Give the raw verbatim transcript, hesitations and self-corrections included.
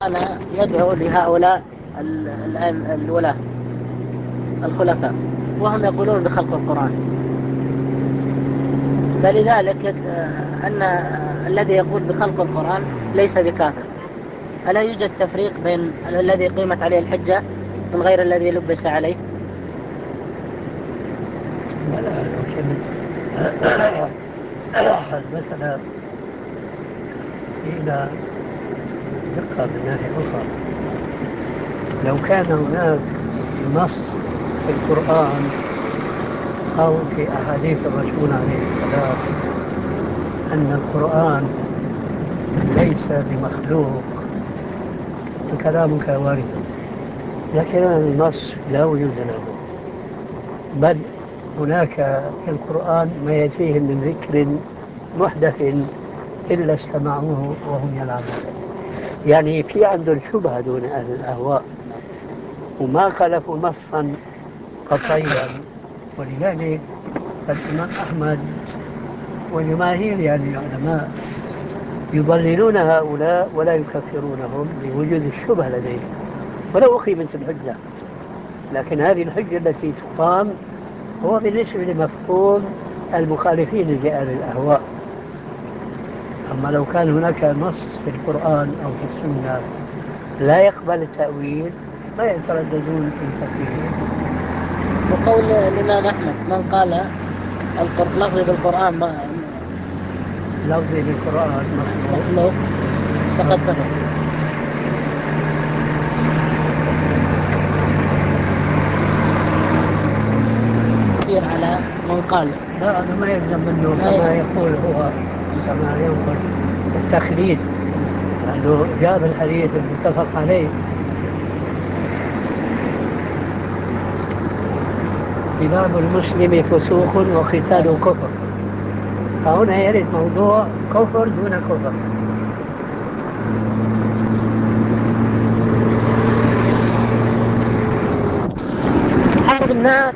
أنا يدعو لهؤلاء ال- الآن الولاة الخلفاء، وهم يقولون بخلق القرآن. فلذلك آه، أن الذي يقول بخلق القرآن ليس بكافر. ألا يوجد تفريق بين الذي قيمت عليه الحجة من غير الذي لبس عليه؟ لا لا لكن المسألة إلى دقة من ناحية أخرى. لو كان هناك نص في القرآن أو في أحاديث الرسول عليه السلام أن القرآن ليس بمخلوق فكلامك وارد، لكن النص لا وجود له، بل هناك في القرآن ما يأتيهم من ذكر محدث إلا استمعوه وهم يلعبون. يعني في عندهم شبهة دون أهل الأهواء، وما خلفوا نصا قطعيا. ولذلك الإمام أحمد وجماهير يعني العلماء يضللون هؤلاء ولا يكفرونهم لوجود الشبهة لديهم ولو أقيمت الحجة. لكن هذه الحجة التي تقام هو بالنسبة لمفهوم المخالفين لأهل الأهواء. أما لو كان هناك نص في القرآن أو في السنة لا يقبل التأويل ما يترددون في تكفيره. وقول الإمام أحمد من قال القر- لفظي بالقرآن م- لفظي بالقرآن مخلوق مخلوق فقد كفر. كثير على من قال. لا هذا ما يلزم منه ما كما ي... يقول هو، كما ينقل التخليد، لأنه جاب الحديث المتفق عليه. سباب المسلم فسوق وقتال كفر، فهنا يرد موضوع كفر دون كفر. حارب الناس